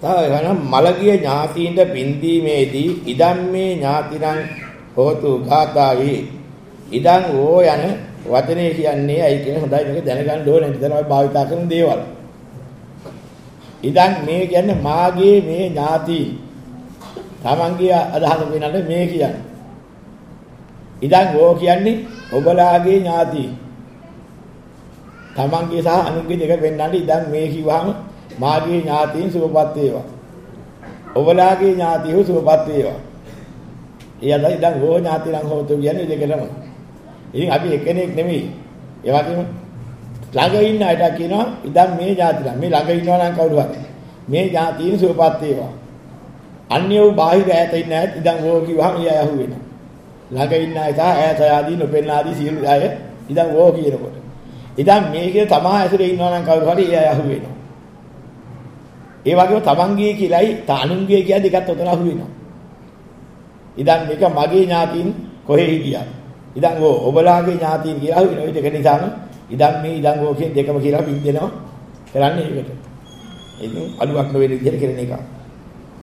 තව මලගිය ඥාතීන්ට පින්දීමේදී ඉදම් මේ ඥාතිනම් හෝතු ඝාතාවේ ඉදම් ඕ යන වචනේ කියන්නේ ඇයි කියන හොඳයි මේක දැනගන්න ඕනේ නේද? තමයි භාවිතා කරන දේවල්. ඉදම් මේ කියන්නේ මාගේ මේ ඥාති. තමන්ගේ අදහස වෙනන්නේ මේ කියන්නේ. ඉදම් ඕ කියන්නේ ඔබලාගේ ඥාති. තමන්ගේ සහ අනුන්ගේ දෙක වෙන්නන්නේ ඉදම් මේ කිව්වහම මාගේ ඥාතීන් සුවපත් වේවා. ඔබලාගේ ඥාතීහු සුවපත් වේවා. එයලා ඉතින් ඕ ඥාතිලං හොතු කියන්නේ දෙකටම. ඉතින් අපි එක්කෙනෙක් නෙමෙයි. ඒ වගේම ළඟ ඉන්න අයට කියනවා ඉතින් මේ ඥාතිලං මේ ළඟ ඉන්නවා නම් කවුරු හරි මේ ඥාතීන් සුවපත් වේවා. අන්‍යව බාහිර ඈත ඉන්න අය ඉතින් ඕ කිව්වහම එයා යහු වෙනවා. ළඟ ඉන්න අය සහ ඈත ආදී නොපෙන්න ආදී සියලු අය ඉතින් ඕ කියනකොට. ඉතින් මේකේ තමා ඇසුරේ ඉන්නවා නම් කවුරු හරි එයා යහු වෙනවා. ඒ වගේම තමන්ගේ කියලායි අනුන්ගේ කිය දෙකත් උතන අහු වෙනවා. ඉතින් මේක මගේ ඥාතීන් කොහේ හිටියා. ඉතින් ඔබලාගේ ඥාතීන් කියලා අහු වෙනවා. ඒක නිසාම ඉතින් මේ ඉතින් ඕකෙන් දෙකම කියලා පින් දෙනවා. කරන්නේ ඒකට. ඉතින් අලුවක් නොවන විදිහට කරන එක.